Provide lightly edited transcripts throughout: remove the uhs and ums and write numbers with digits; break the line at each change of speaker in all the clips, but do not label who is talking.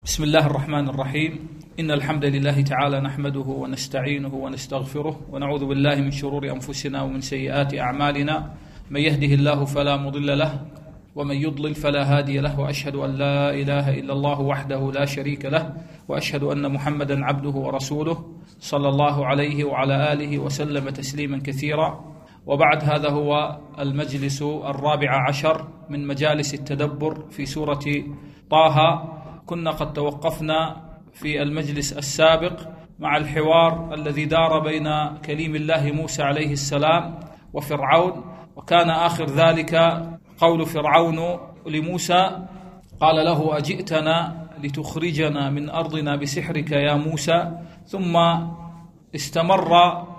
بسم الله الرحمن الرحيم. إن الحمد لله تعالى نحمده ونستعينه ونستغفره ونعوذ بالله من شرور أنفسنا ومن سيئات أعمالنا. من يهده الله فلا مضل له ومن يضلل فلا هادي له، وأشهد أن لا إله إلا الله وحده لا شريك له، وأشهد أن محمدا عبده ورسوله صلى الله عليه وعلى آله وسلم تسليما كثيرا. وبعد، هذا هو المجلس 14 من مجالس التدبر في سورة طه. كنا قد توقفنا في المجلس السابق مع الحوار الذي دار بين كليم الله موسى عليه السلام وفرعون، وكان آخر ذلك قول فرعون لموسى قال له: أجئتنا لتخرجنا من أرضنا بسحرك يا موسى. ثم استمر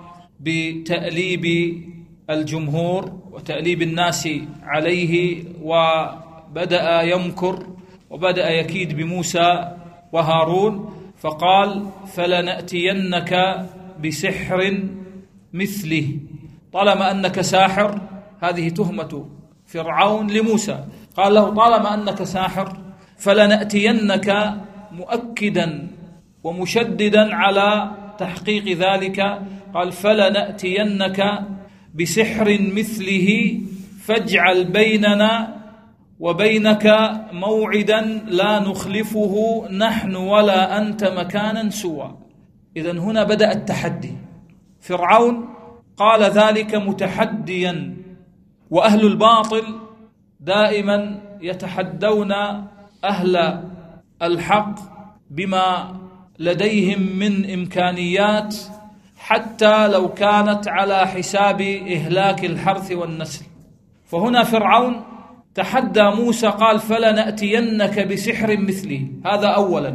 بتأليب الجمهور وتأليب الناس عليه، وبدأ يمكر وبدأ يكيد بموسى وهارون، فقال: فلنأتينك بسحر مثله. طالما أنك ساحر، هذه تهمة فرعون لموسى، قال له: طالما أنك ساحر فلنأتينك، مؤكدا ومشددا على تحقيق ذلك. قال: فلنأتينك بسحر مثله فاجعل بيننا وبينك موعدا لا نخلفه نحن ولا أنت مكانا سوى. إذن هنا بدأ التحدي. فرعون قال ذلك متحديا، وأهل الباطل دائما يتحدون أهل الحق بما لديهم من إمكانيات، حتى لو كانت على حساب إهلاك الحرث والنسل. فهنا فرعون تحدى موسى، قال: فلنأتينك بسحر مثله، هذا أولا.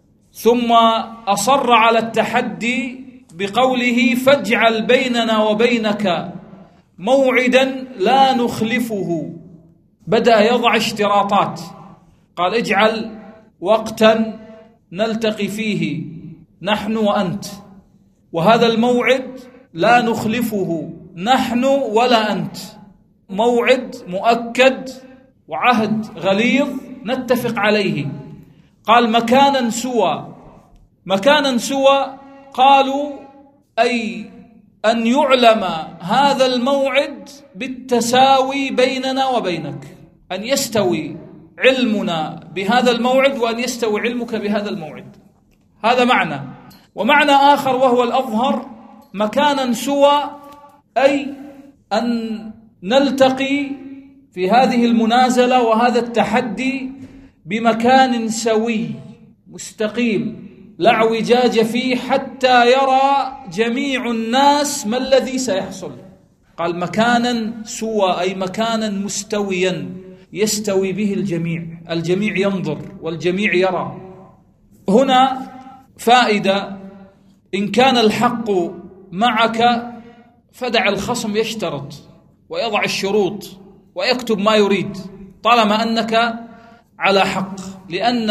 ثم أصر على التحدي بقوله: فاجعل بيننا وبينك موعدا لا نخلفه. بدأ يضع اشتراطات، قال: اجعل وقتا نلتقي فيه نحن وأنت، وهذا الموعد لا نخلفه نحن ولا أنت، موعد مؤكد وعهد غليظ نتفق عليه. قال: مكانا سوى. مكانا سوى قالوا أي أن يعلم هذا الموعد بالتساوي بيننا وبينك، أن يستوي علمنا بهذا الموعد وأن يستوي علمك بهذا الموعد. هذا معنى. ومعنى آخر وهو الأظهر: مكانا سوى أي أن نلتقي في هذه المنازلة وهذا التحدي بمكان سوي مستقيم لا اعوجاج فيه، حتى يرى جميع الناس ما الذي سيحصل. قال: مكانا سوى أي مكانا مستويا يستوي به الجميع، الجميع ينظر والجميع يرى. هنا فائدة: إن كان الحق معك فدع الخصم يشترط ويضع الشروط ويكتب ما يريد، طالما أنك على حق، لأن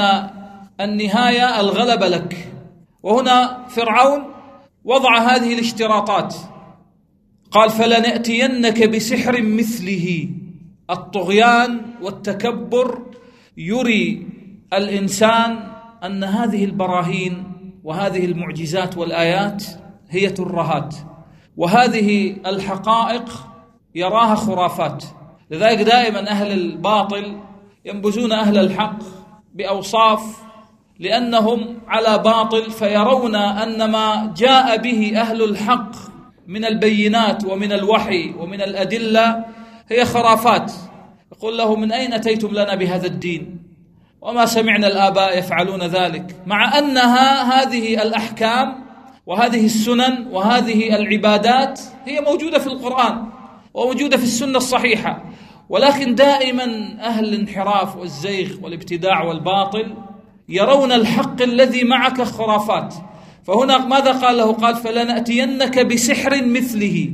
النهاية الغلبة لك. وهنا فرعون وضع هذه الاشتراطات، قال: فلنأتينك بسحر مثله. الطغيان والتكبر يري الإنسان أن هذه البراهين وهذه المعجزات والآيات هي ترهات، وهذه الحقائق يراها خرافات. لذلك دائما أهل الباطل ينبذون أهل الحق بأوصاف، لأنهم على باطل، فيرون أن ما جاء به أهل الحق من البينات ومن الوحي ومن الأدلة هي خرافات. يقول له: من أين أتيتم لنا بهذا الدين؟ وما سمعنا الآباء يفعلون ذلك، مع أنها هذه الأحكام وهذه السنن وهذه العبادات هي موجودة في القرآن وموجودة في السنة الصحيحة. ولكن دائما أهل الانحراف والزيغ والابتداع والباطل يرون الحق الذي معك خرافات. فهنا ماذا قال له؟ قال: فلنأتينك بسحر مثله،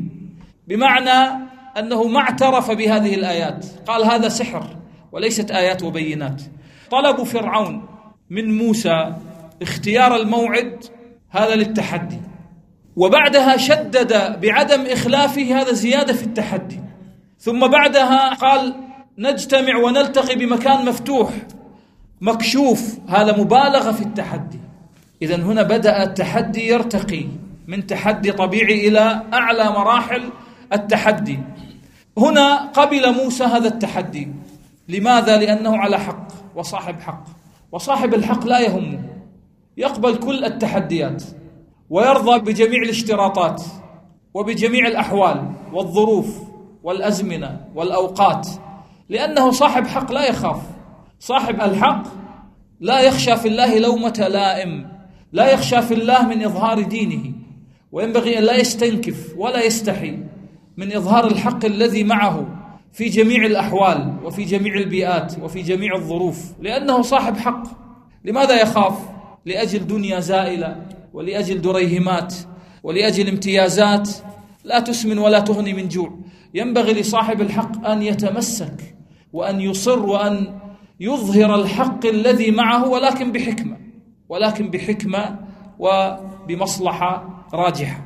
بمعنى أنه ما اعترف بهذه الآيات، قال: هذا سحر وليست آيات وبينات. طلب فرعون من موسى اختيار الموعد، هذا للتحدي، وبعدها شدد بعدم إخلافه، هذا زيادة في التحدي. ثم بعدها قال: نجتمع ونلتقي بمكان مفتوح، مكشوف، هذا مبالغة في التحدي. إذن هنا بدأ التحدي يرتقي من تحدي طبيعي إلى أعلى مراحل التحدي. هنا قبل موسى هذا التحدي. لماذا؟ لأنه على حق وصاحب حق، وصاحب الحق لا يهمه، يقبل كل التحديات ويرضى بجميع الاشتراطات وبجميع الأحوال والظروف والأزمنة والأوقات، لأنه صاحب حق لا يخاف. صاحب الحق لا يخشى في الله لومة لائم، لا يخشى في الله من إظهار دينه، وينبغي أن لا يستنكف ولا يستحي من إظهار الحق الذي معه في جميع الأحوال وفي جميع البيئات وفي جميع الظروف، لأنه صاحب حق. لماذا يخاف؟ لأجل دنيا زائلة، ولأجل دريهمات، ولأجل امتيازات لا تسمن ولا تغني من جوع. ينبغي لصاحب الحق أن يتمسك وأن يصر وأن يظهر الحق الذي معه، ولكن بحكمة وبمصلحة راجحة.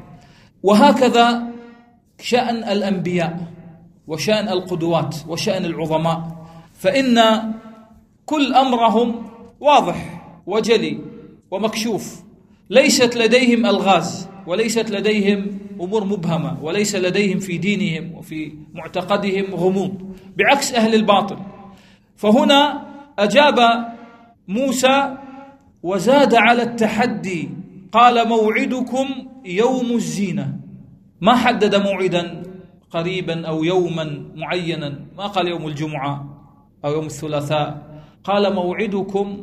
وهكذا شأن الأنبياء وشأن القدوات وشأن العظماء، فإن كل أمرهم واضح وجلي ومكشوف، ليست لديهم ألغاز، وليست لديهم أمور مبهمة، وليس لديهم في دينهم وفي معتقدهم غموض، بعكس أهل الباطل. فهنا أجاب موسى وزاد على التحدي، قال موعدكم يوم الزينة. ما حدد موعدا قريبا أو يوما معينا، ما قال يوم الجمعة أو يوم الثلاثاء، قال موعدكم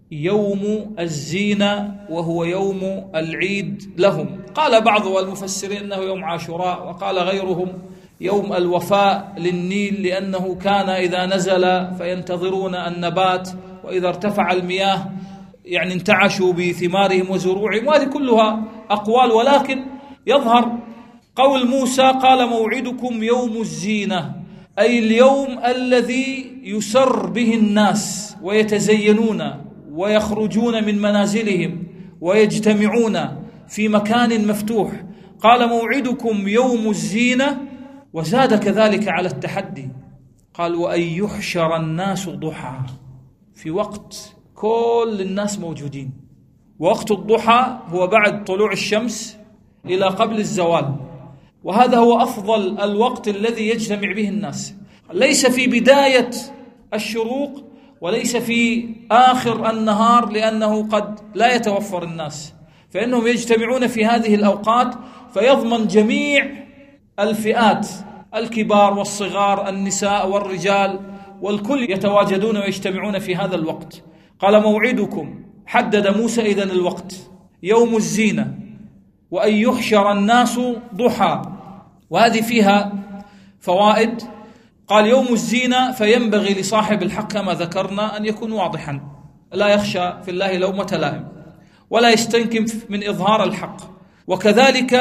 يوم الزينة، وهو يوم العيد لهم. قال بعض المفسرين أنه يوم عاشوراء، وقال غيرهم يوم الوفاء للنيل، لأنه كان إذا نزل فينتظرون النبات، وإذا ارتفع المياه يعني انتعشوا بثمارهم وزروعهم. وهذه كلها أقوال، ولكن يظهر قول موسى قال موعدكم يوم الزينة، أي اليوم الذي يسر به الناس ويتزينون ويخرجون من منازلهم ويجتمعون في مكان مفتوح. قال موعدكم يوم الزينة، وزاد كذلك على التحدي، قال وأن يحشر الناس ضحى، في وقت كل الناس موجودين. ووقت الضحى هو بعد طلوع الشمس إلى قبل الزوال، وهذا هو أفضل الوقت الذي يجتمع به الناس، ليس في بداية الشروق وليس في آخر النهار، لأنه قد لا يتوفر الناس، فإنهم يجتمعون في هذه الأوقات، فيضمن جميع الفئات، الكبار والصغار، النساء والرجال، والكل يتواجدون ويجتمعون في هذا الوقت. قال موعدكم، حدد موسى إذن الوقت يوم الزينة، وأن يحشر الناس ضحى، وهذه فيها فوائد. قال يوم الزينة، فينبغي لصاحب الحق كما ذكرنا أن يكون واضحا، لا يخشى في الله لومة لائم، ولا يستنكف من إظهار الحق. وكذلك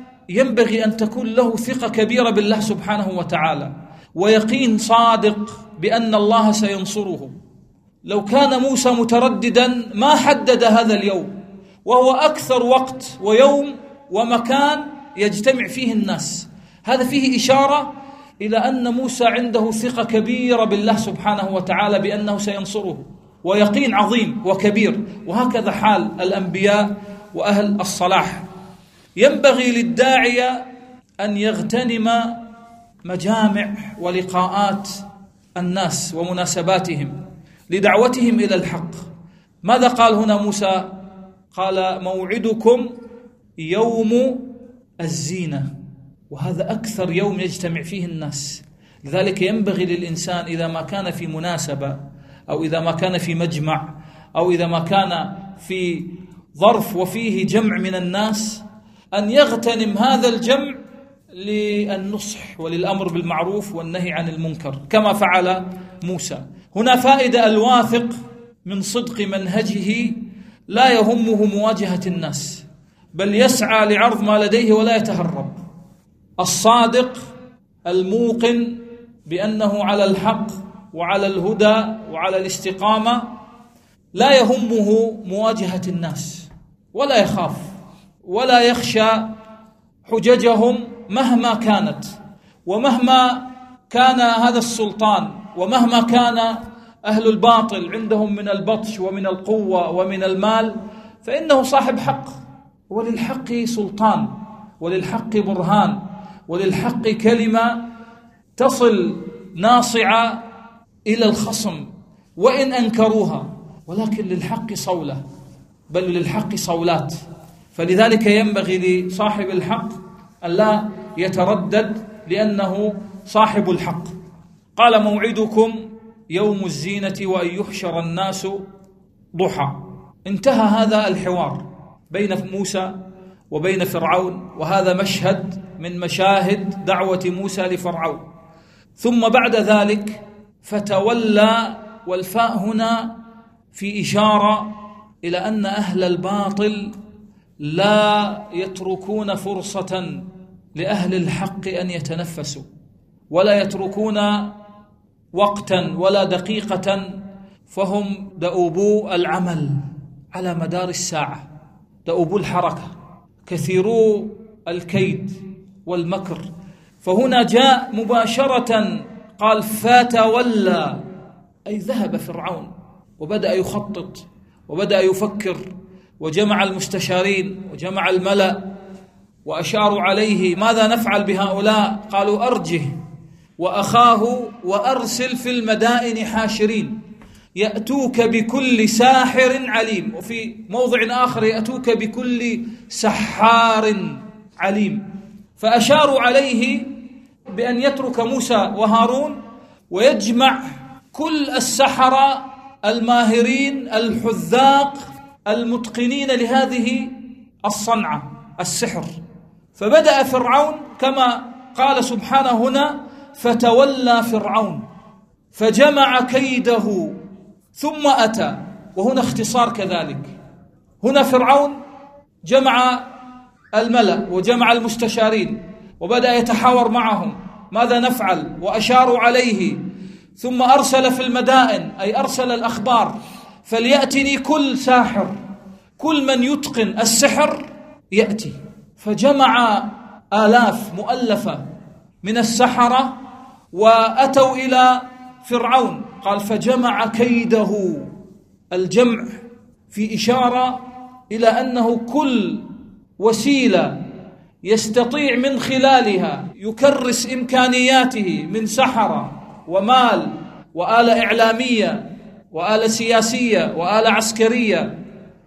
ينبغي أن تكون له ثقة كبيرة بالله سبحانه وتعالى، ويقين صادق بأن الله سينصره. لو كان موسى مترددا ما حدد هذا اليوم، وهو أكثر وقت ويوم ومكان يجتمع فيه الناس. هذا فيه إشارة إلى أن موسى عنده ثقة كبيرة بالله سبحانه وتعالى بأنه سينصره، ويقين عظيم وكبير. وهكذا حال الأنبياء وأهل الصلاح. ينبغي للداعية أن يغتنم مجامع ولقاءات الناس ومناسباتهم لدعوتهم إلى الحق. ماذا قال هنا موسى؟ قال موعدكم يوم الزينة، وهذا أكثر يوم يجتمع فيه الناس. لذلك ينبغي للإنسان إذا ما كان في مناسبة، أو إذا ما كان في مجمع، أو إذا ما كان في ظرف وفيه جمع من الناس، أن يغتنم هذا الجمع للنصح وللأمر بالمعروف والنهي عن المنكر كما فعل موسى. هنا فائدة: الواثق من صدق منهجه لا يهمه مواجهة الناس، بل يسعى لعرض ما لديه ولا يتهرب. الصادق الموقن بأنه على الحق وعلى الهدى وعلى الاستقامة لا يهمه مواجهة الناس، ولا يخاف ولا يخشى حججهم مهما كانت، ومهما كان هذا السلطان، ومهما كان أهل الباطل عندهم من البطش ومن القوة ومن المال، فإنه صاحب حق، وللحق سلطان، وللحق برهان، وللحق كلمة تصل ناصعة إلى الخصم وإن أنكروها، ولكن للحق صولة، بل للحق صولات. فلذلك ينبغي لصاحب الحق أن لا يتردد، لأنه صاحب الحق. قال: موعدكم يوم الزينة وأن يحشر الناس ضحى. انتهى هذا الحوار بين موسى وبين فرعون، وهذا مشهد من مشاهد دعوة موسى لفرعون. ثم بعد ذلك فتولى، والفاء هنا في إشارة إلى أن أهل الباطل لا يتركون فرصة لأهل الحق أن يتنفسوا، ولا يتركون وقتا ولا دقيقة، فهم دؤوبو العمل على مدار الساعة، دؤوبو الحركة، كثيرو الكيد والمكر. فهنا جاء مباشرة قال: فتولى، أي ذهب فرعون وبدأ يخطط وبدأ يفكر، وجمع المستشارين وجمع الملأ وأشاروا عليه: ماذا نفعل بهؤلاء؟ قالوا: أرجه وأخاه وأرسل في المدائن حاشرين يأتوك بكل ساحر عليم. وفي موضع آخر: يأتوك بكل سحار عليم. فأشاروا عليه بأن يترك موسى وهارون ويجمع كل السحرة الماهرين الحذاق المتقنين لهذه الصنعة، السحر. فبدأ فرعون كما قال سبحانه هنا: فتولى فرعون فجمع كيده ثم أتى. وهنا اختصار كذلك، هنا فرعون جمع الملأ وجمع المستشارين وبدأ يتحاور معهم ماذا نفعل، وأشاروا عليه، ثم أرسل في المدائن، أي أرسل الأخبار: فليأتني كل ساحر، كل من يتقن السحر يأتي. فجمع آلاف مؤلفة من السحرة وأتوا إلى فرعون. قال: فجمع كيده. الجمع في إشارة إلى أنه كل وسيلة يستطيع من خلالها يكرس إمكانياته من سحرة ومال وآلة إعلامية وآلة سياسية وآلة عسكرية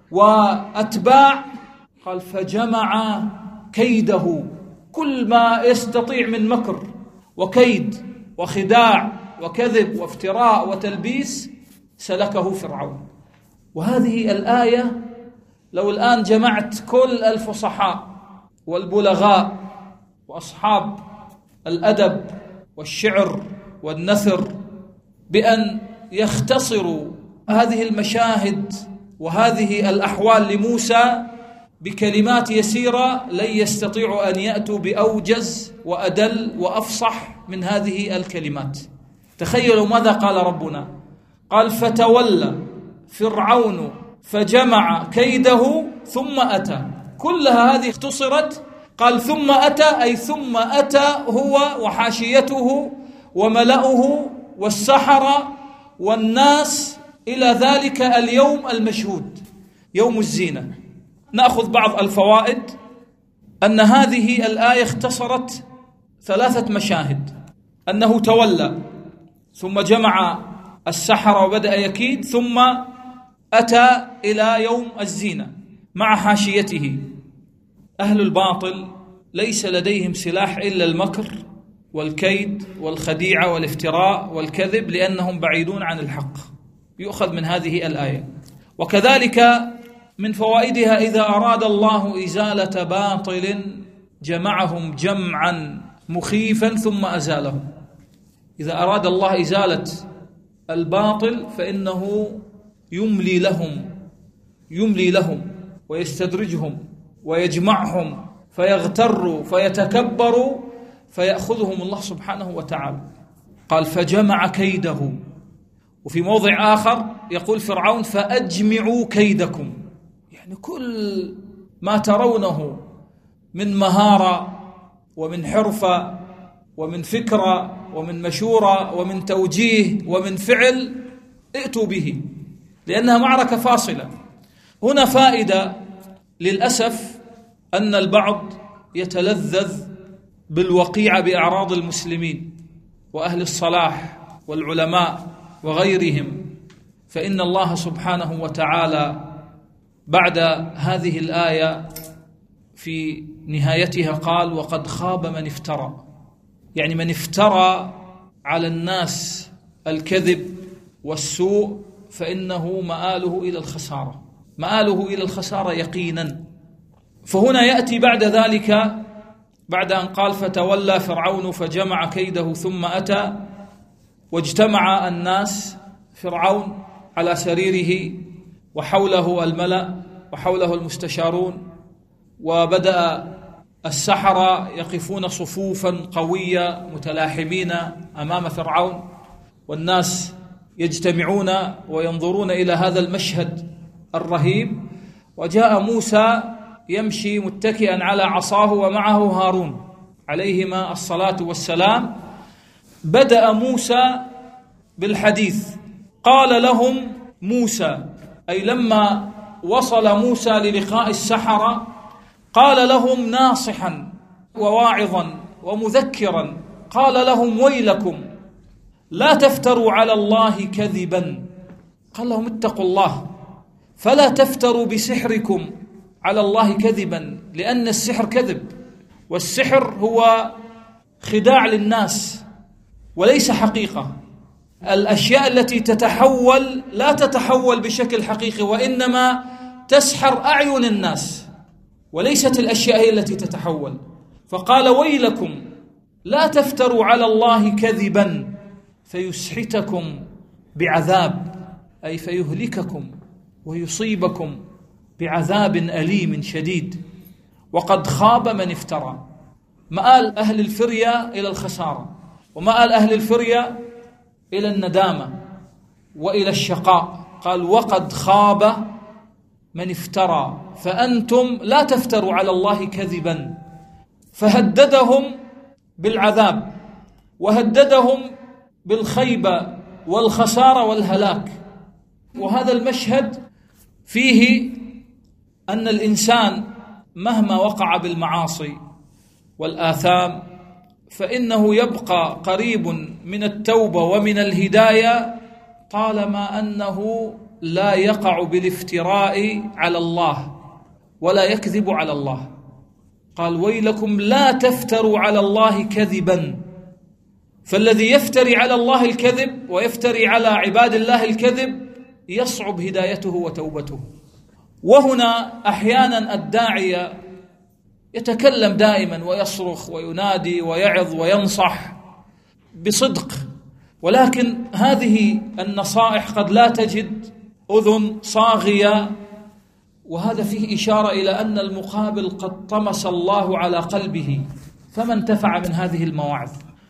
وأتباع. قال: فجمع كيده، كل ما يستطيع من مكر وكيد وخداع وكذب وافتراء وتلبيس سلكه فرعون. وهذه الآية لو الآن جمعت كل الفصحاء والبلغاء وأصحاب الأدب والشعر والنثر بأن يختصروا هذه المشاهد وهذه الأحوال لموسى بكلمات يسيرة، لن يستطيعوا أن يأتوا بأوجز وأدل وأفصح من هذه الكلمات. تخيلوا ماذا قال ربنا. قال: فتولى فرعون فجمع كيده ثم أتى. كلها هذه اختصرت. قال: ثم أتى، أي ثم أتى هو وحاشيته وملأه والسحرة والناس إلى ذلك اليوم المشهود، يوم الزينة. نأخذ بعض الفوائد. أن هذه الآية اختصرت 3 مشاهد: أنه تولى، ثم جمع السحرة وبدأ يكيد، ثم أتى إلى يوم الزينة مع حاشيته. أهل الباطل ليس لديهم سلاح إلا المكر والكيد والخديعة والافتراء والكذب، لأنهم بعيدون عن الحق. يؤخذ من هذه الآية. وكذلك من فوائدها: إذا أراد الله إزالة باطل جمعهم جمعا مخيفا ثم أزالهم. إذا أراد الله إزالة الباطل فإنه يملي لهم ويستدرجهم ويجمعهم فيغتروا فيتكبروا فيأخذهم الله سبحانه وتعالى. قال: فجمع كيده. وفي موضع آخر يقول فرعون: فأجمعوا كيدكم. يعني كل ما ترونه من مهارة ومن حرفة ومن فكرة ومن مشورة ومن توجيه ومن فعل ائتوا به، لأنها معركة فاصلة. هنا فائدة للأسف أن البعض يتلذذ بالوقيعة بأعراض المسلمين وأهل الصلاح والعلماء وغيرهم، فإن الله سبحانه وتعالى بعد هذه الآية في نهايتها قال: وقد خاب من افترى، يعني من افترى على الناس الكذب والسوء فإنه مآله إلى الخسارة، مآله إلى الخسارة يقينا. فهنا يأتي بعد ذلك، بعد أن قال: فتولى فرعون فجمع كيده ثم أتى، واجتمع الناس، فرعون على سريره وحوله الملأ وحوله المستشارون، وبدأ السحرة يقفون صفوفا قوية متلاحمين أمام فرعون، والناس يجتمعون وينظرون إلى هذا المشهد الرهيب. وجاء موسى يمشي متكئا على عصاه ومعه هارون عليهما الصلاة والسلام. بدأ موسى بالحديث، قال لهم موسى، أي لما وصل موسى للقاء السحرة قال لهم ناصحا وواعظا ومذكرا، قال لهم: ويلكم لا تفتروا على الله كذبا. قال لهم: اتقوا الله فلا تفتروا بسحركم على الله كذبا، لأن السحر كذب، والسحر هو خداع للناس وليس حقيقة. الأشياء التي تتحول لا تتحول بشكل حقيقي، وإنما تسحر أعين الناس، وليست الأشياء هي التي تتحول. فقال: ويلكم لا تفتروا على الله كذبا فيسحتكم بعذاب، أي فيهلككم ويصيبكم بعذاب أليم شديد. وقد خاب من افترى. مآل أهل الفرية إلى الخسارة، ومآل أهل الفرية إلى الندامة وإلى الشقاء. قال: وقد خاب من افترى، فأنتم لا تفتروا على الله كذبا. فهددهم بالعذاب، وهددهم بالخيبة والخسارة والهلاك. وهذا المشهد فيه أن الإنسان مهما وقع بالمعاصي والآثام فإنه يبقى قريب من التوبة ومن الهداية طالما أنه لا يقع بالافتراء على الله ولا يكذب على الله. قال: ويلكم لا تفتروا على الله كذبا. فالذي يفتري على الله الكذب ويفتري على عباد الله الكذب يصعب هدايته وتوبته. وهنا أحيانا الداعية يتكلم دائما ويصرخ وينادي ويعظ وينصح بصدق، ولكن هذه النصائح قد لا تجد أذن صاغية، وهذا فيه إشارة إلى أن المقابل قد طمس الله على قلبه فما انتفع من هذه المواعظ.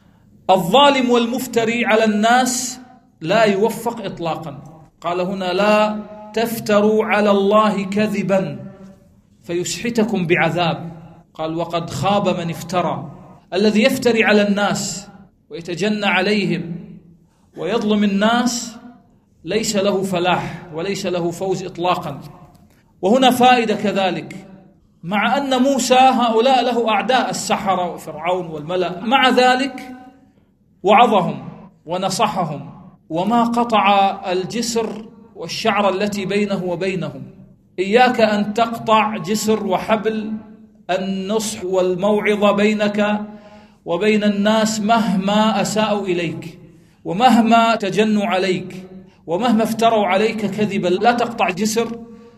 الظالم والمفتري على الناس لا يوفق إطلاقا. قال هنا: لا تفتروا على الله كذبا فيسحتكم بعذاب. قال: وقد خاب من افترى. الذي يفتري على الناس ويتجنى عليهم ويظلم الناس ليس له فلاح وليس له فوز إطلاقا. وهنا فائدة كذلك، مع أن موسى هؤلاء له أعداء السحرة وفرعون والملأ، مع ذلك وعظهم ونصحهم وما قطع الجسر والشعر التي بينه وبينهم. إياك أن تقطع جسر وحبل النصح والموعظة بينك وبين الناس مهما أساءوا إليك ومهما تجنوا عليك ومهما افتروا عليك كذبا. لا تقطع جسر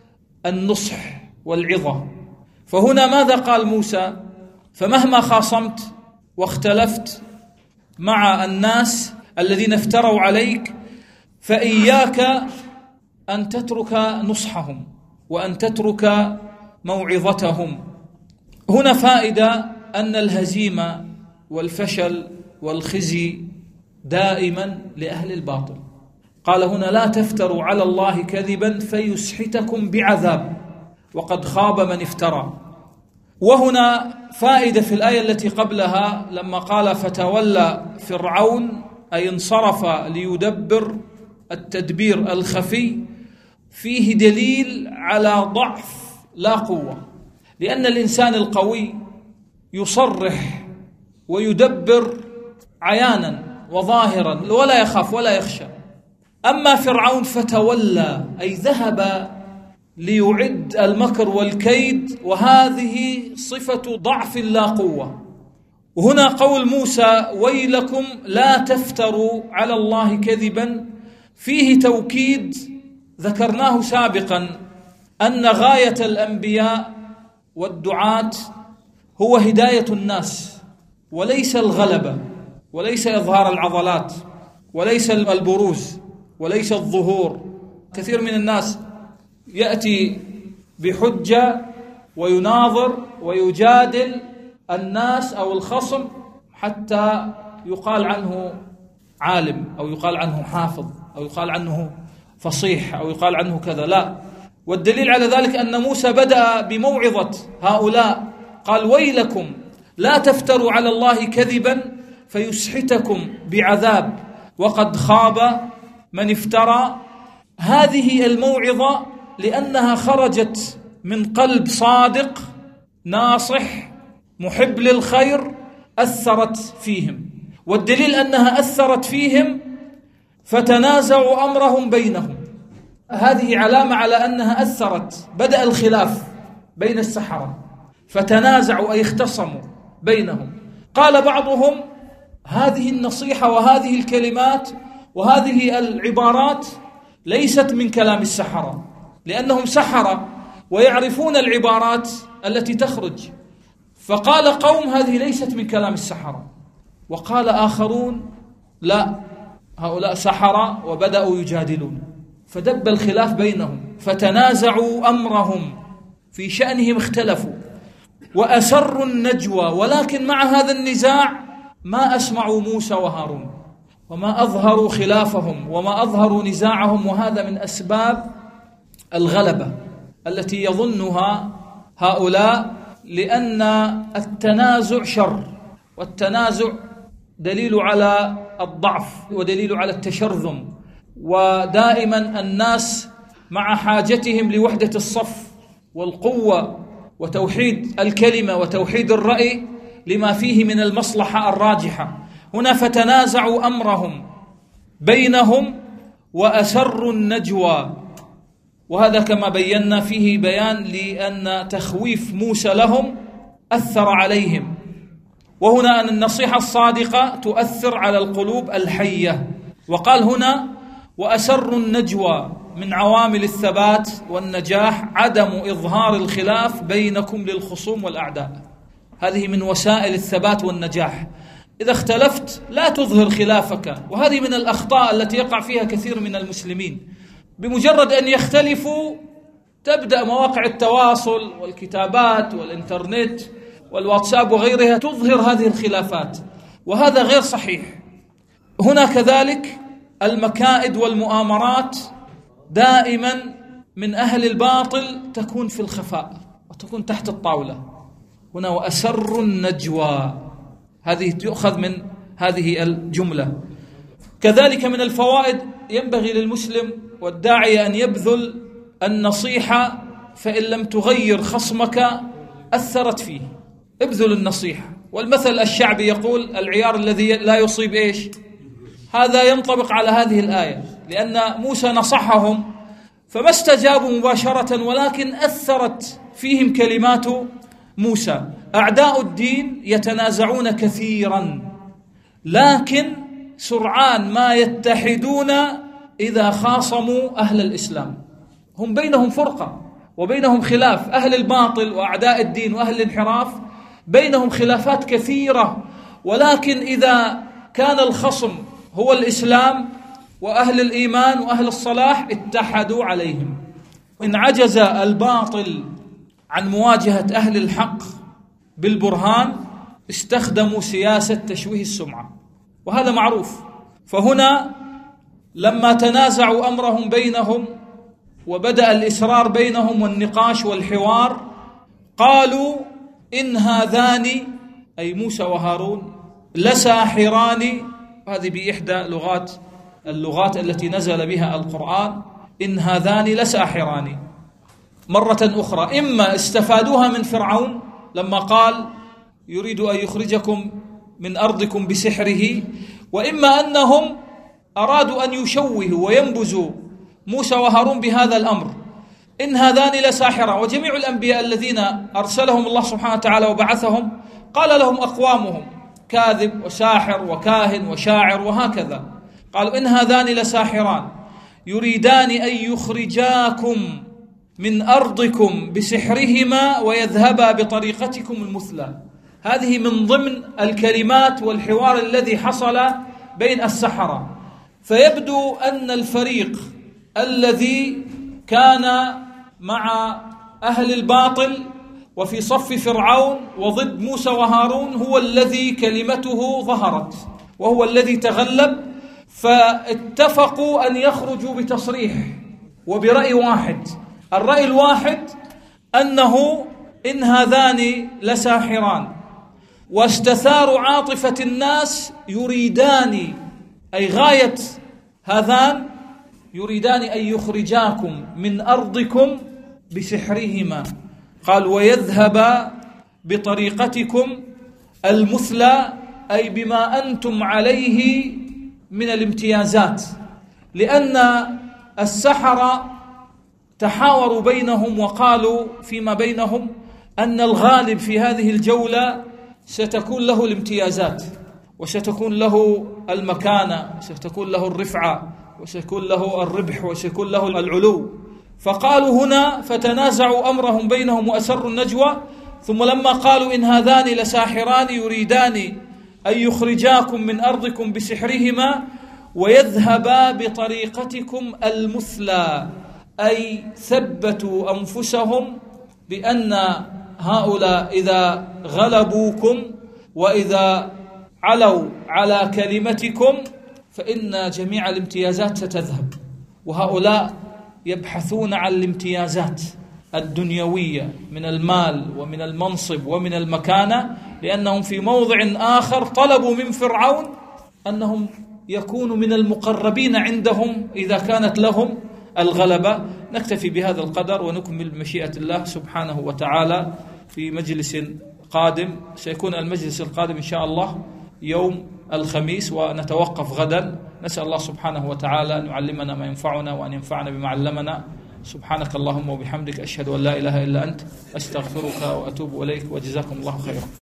النصح والعظة. فهنا ماذا قال موسى؟ فمهما خاصمت واختلفت مع الناس الذين افتروا عليك فإياك أن تترك نصحهم وأن تترك موعظتهم. هنا فائدة أن الهزيمة والفشل والخزي دائما لأهل الباطل. قال هنا: لا تفتروا على الله كذبا فيسحتكم بعذاب وقد خاب من افترى. وهنا فائدة في الآية التي قبلها لما قال: فتولى فرعون، أي انصرف ليدبر التدبير الخفي فيه دليل على ضعف لا قوة، لأن الإنسان القوي يصرح ويدبر عيانا وظاهرا ولا يخاف ولا يخشى. أما فرعون فتولى، أي ذهب ليعد المكر والكيد، وهذه صفة ضعف لا قوة. وهنا قول موسى ويلكم لا تفتروا على الله كذبا فيه توكيد ذكرناه سابقا أن غاية الأنبياء والدعاة هو هداية الناس، وليس الغلبة، وليس إظهار العضلات، وليس البروز، وليس الظهور. كثير من الناس يأتي بحجة ويناظر ويجادل الناس أو الخصم حتى يقال عنه عالم، أو يقال عنه حافظ، أو يقال عنه فصيح، أو يقال عنه كذا. لا، والدليل على ذلك أن موسى بدأ بموعظة هؤلاء، قال ويلكم لا تفتروا على الله كذبا فيسحتكم بعذاب وقد خاب من افترى. هذه الموعظة لأنها خرجت من قلب صادق ناصح محب للخير أثرت فيهم، والدليل أنها أثرت فيهم فتنازعوا أمرهم بينهم. هذه علامة على أنها أثرت. بدأ الخلاف بين السحرة فتنازعوا أي اختصموا بينهم. قال بعضهم هذه النصيحة وهذه الكلمات وهذه العبارات ليست من كلام السحرة، لأنهم سحرة ويعرفون العبارات التي تخرج. فقال قوم هذه ليست من كلام السحرة، وقال آخرون لا، هؤلاء سحرة، وبدأوا يجادلون. فدب الخلاف بينهم فتنازعوا أمرهم، في شأنهم اختلفوا وأسروا النجوى. ولكن مع هذا النزاع ما أسمعوا موسى وهارون، وما أظهروا خلافهم وما أظهروا نزاعهم. وهذا من أسباب الغلبة التي يظنها هؤلاء، لأن التنازع شر، والتنازع دليل على الضعف ودليل على التشرذم. ودائما الناس مع حاجتهم لوحدة الصف والقوة وتوحيد الكلمة وتوحيد الرأي لما فيه من المصلحة الراجحة. هنا فتنازعوا أمرهم بينهم وأسروا النجوى، وهذا كما بينا فيه بيان لأن تخويف موسى لهم أثر عليهم. وهنا أن النصيحة الصادقة تؤثر على القلوب الحية. وقال هنا وأسروا النجوى، من عوامل الثبات والنجاح عدم إظهار الخلاف بينكم للخصوم والأعداء. هذه من وسائل الثبات والنجاح. إذا اختلفت لا تظهر خلافك، وهذه من الأخطاء التي يقع فيها كثير من المسلمين. بمجرد أن يختلفوا تبدأ مواقع التواصل والكتابات والإنترنت والواتساب وغيرها تظهر هذه الخلافات، وهذا غير صحيح. هنا كذلك المكائد والمؤامرات دائما من أهل الباطل تكون في الخفاء وتكون تحت الطاولة. هنا وأسر النجوى، هذه تؤخذ من هذه الجملة. كذلك من الفوائد ينبغي للمسلم والداعية أن يبذل النصيحة، فإن لم تغير خصمك أثرت فيه. ابذل النصيحة. والمثل الشعبي يقول العيار الذي لا يصيب إيش؟ هذا ينطبق على هذه الآية، لأن موسى نصحهم فما استجابوا مباشرة، ولكن أثرت فيهم كلمات موسى. أعداء الدين يتنازعون كثيرا، لكن سرعان ما يتحدون إذا خاصموا أهل الإسلام. هم بينهم فرقة وبينهم خلاف. أهل الباطل وأعداء الدين وأهل الانحراف بينهم خلافات كثيرة، ولكن إذا كان الخصم هو الإسلام وأهل الإيمان وأهل الصلاح اتحدوا عليهم. إن عجز الباطل عن مواجهة أهل الحق بالبرهان استخدموا سياسة تشويه السمعة، وهذا معروف. فهنا لما تنازعوا أمرهم بينهم وبدأ الإسرار بينهم والنقاش والحوار، قالوا إن هذان أي موسى وهارون لساحران، هذه بإحدى لغات اللغات التي نزل بها القرآن: إن هذان لساحران. مرة أخرى إما استفادوها من فرعون لما قال يريد أن يخرجكم من أرضكم بسحره، وإما أنهم أرادوا أن يشوهوا وينبذوا موسى وهارون بهذا الأمر: إن هذان لساحران. وجميع الأنبياء الذين أرسلهم الله سبحانه وتعالى وبعثهم قال لهم أقوامهم كاذب وساحر وكاهن وشاعر وهكذا، قالوا: إن هذان لساحران يريدان أن يخرجاكم من أرضكم بسحرهما ويذهبا بطريقتكم المثلى. هذه من ضمن الكلمات والحوار الذي حصل بين السحرة. فيبدو أن الفريق الذي كان مع أهل الباطل وفي صف فرعون وضد موسى وهارون هو الذي كلمته ظهرت وهو الذي تغلب، فاتفقوا أن يخرجوا بتصريح وبرأي واحد. الرأي الواحد أنه إن هذان لساحران، واستثاروا عاطفة الناس يريدان، أي غاية هذان، يريدان أن يخرجاكم من أرضكم بسحرهما. قال: ويذهب بطريقتكم المثلى، أي بما أنتم عليه من الامتيازات، لأن السحرة تحاوروا بينهم وقالوا فيما بينهم أن الغالب في هذه الجولة ستكون له الامتيازات، وستكون له المكانة، وستكون له الرفعة، وسيكون له الربح، وسيكون له العلو. فقالوا هنا فتنازعوا أمرهم بينهم وأسروا النجوى. ثم لما قالوا إن هذان لساحران يريدان أن يخرجاكم من أرضكم بسحرهما ويذهبا بطريقتكم المثلى، أي ثبتوا أنفسهم بأن هؤلاء إذا غلبوكم وإذا علوا على كلمتكم فإن جميع الامتيازات ستذهب. وهؤلاء يبحثون عن الامتيازات الدنيوية من المال ومن المنصب ومن المكانة، لأنهم في موضع آخر طلبوا من فرعون أنهم يكونوا من المقربين عندهم إذا كانت لهم الغلبة. نكتفي بهذا القدر ونكمل بمشيئة الله سبحانه وتعالى في مجلس قادم. سيكون المجلس القادم إن شاء الله يوم الخميس، ونتوقف غدا. نسأل الله سبحانه وتعالى أن يعلمنا ما ينفعنا وأن ينفعنا بما علمنا. سبحانك اللهم وبحمدك، أشهد أن لا إله إلا أنت، أستغفرك وأتوب إليك، وجزاكم الله خيرا.